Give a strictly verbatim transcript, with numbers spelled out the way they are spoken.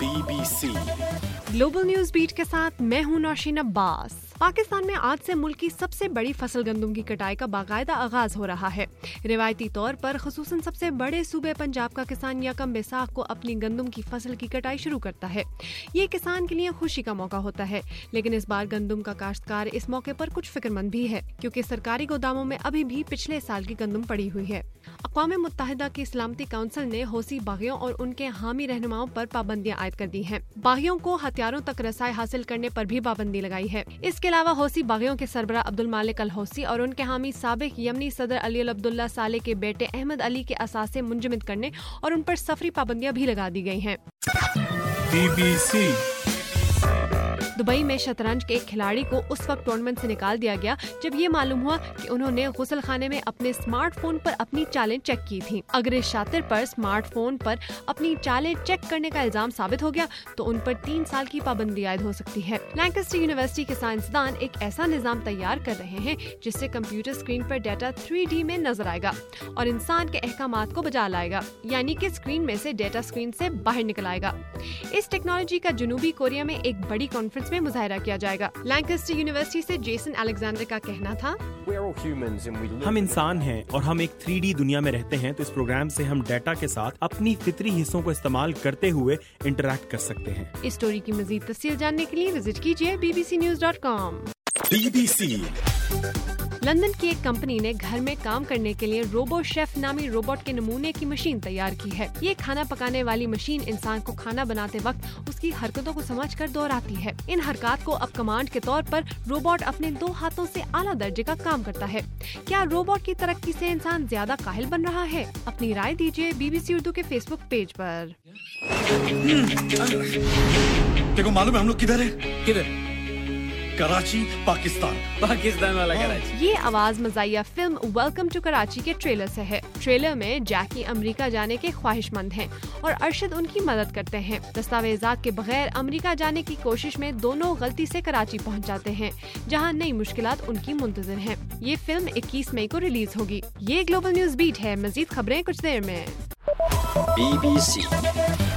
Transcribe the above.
B B C global news beat के साथ मैं हूं नौशीन अब्बास। पाकिस्तान में आज से मुल्क की सबसे बड़ी फसल गंदम की कटाई का बाकायदा आगाज हो रहा है। रिवायती तौर पर खसूसन सबसे बड़े सूबे पंजाब का किसान यकम बैसाख को अपनी गंदम की फसल की कटाई शुरू करता है। ये किसान के लिए खुशी का मौका होता है, लेकिन इस बार गंदम का काश्तकार इस मौके पर कुछ फिक्रमंद भी है, क्योंकि सरकारी गोदामों में अभी भी पिछले साल की गंदम पड़ी हुई है। अक़वाम मुत्तहिदा की सलामती काउंसिल ने हौसी बागियों और उनके हामी रहनुमाओं पर पाबंदियां आयद कर दी हैं। बागियों को हथियारों तक रसाई हासिल करने पर भी पाबंदी लगाई है। इसके अलावा हौसी बागियों के सरबराह अब्दुल मालिक अल हौसी और उनके हामी साबिक यमनी सदर अली अल अब्दुल्ला साले के बेटे अहमद अली के असासे मुंजमद करने और उन पर सफरी पाबंदियां भी लगा दी गई हैं। बी बी सी दुबई में शतरंज के एक खिलाड़ी को उस वक्त टूर्नामेंट से निकाल दिया गया जब ये मालूम हुआ कि उन्होंने गुसल खाने में अपने स्मार्टफोन पर अपनी चालें चेक की थी। अगर इस शातिर पर स्मार्टफोन पर अपनी चालें चेक करने का इल्जाम साबित हो गया तो उन पर तीन साल की पाबंदी आयद हो सकती है। लैंकास्टर यूनिवर्सिटी के साइंसदान एक ऐसा निजाम तैयार कर रहे हैं जिससे कंप्यूटर स्क्रीन पर डाटा थ्री डी में नजर आएगा और इंसान के अहकामात को बजा लाएगा, यानी कि स्क्रीन में से डाटा स्क्रीन से बाहर निकल आएगा। इस टेक्नोलॉजी का जनूबी कोरिया में एक बड़ी कॉन्फ्रेंस में मुजाहिरा किया जाएगा। लैंकास्टर यूनिवर्सिटी से जेसन अलेक्जेंडर का कहना था, हम इंसान हैं और हम एक थ्री डी दुनिया में रहते हैं, तो इस प्रोग्राम से हम डाटा के साथ अपनी फितरी हिस्सों को इस्तेमाल करते हुए इंटरैक्ट कर सकते हैं। इस स्टोरी की मजीद तफसील जानने के लिए विजिट कीजिए B B C news dot com. B B C London की एक कंपनी ने घर में काम करने के लिए रोबो शेफ नामी रोबोट के नमूने की मशीन तैयार की है। ये खाना पकाने वाली मशीन इंसान को खाना बनाते वक्त उसकी हरकतों को समझकर दोहराती है। इन हरकत को अब कमांड के तौर पर रोबोट अपने दो हाथों से आला दर्जे का काम करता है। क्या रोबोट की तरक्की से इंसान ज्यादा काहिल बन रहा है? अपनी राय दीजिए बी बी सी उर्दू के फेसबुक पेज पर। देखो मालूम है हम लोग किधर है? किधर? कराची, पाकिस्तान। पाकिस्तान वाला कराची। ये आवाज मज़ाहिया फिल्म वेलकम टू कराची के ट्रेलर से है। ट्रेलर में जैकी अमेरिका जाने के ख्वाहिशमंद हैं और अरशद उनकी मदद करते हैं। दस्तावेजात के बगैर अमेरिका जाने की कोशिश में दोनों गलती से कराची पहुंच जाते हैं, जहां नई मुश्किलात उनकी मुंतज़िर हैं। ये फिल्म इक्कीस मई को रिलीज होगी। ये ग्लोबल न्यूज बीट है। मजीद खबरें कुछ देर में। बी बी सी